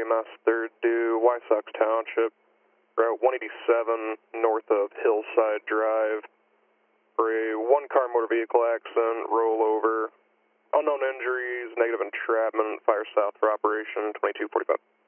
Mass 3rd due Wysox Township, Route 187 north of Hillside Drive for a one-car motor vehicle accident, rollover, unknown injuries, negative entrapment, fire south for operation 2245.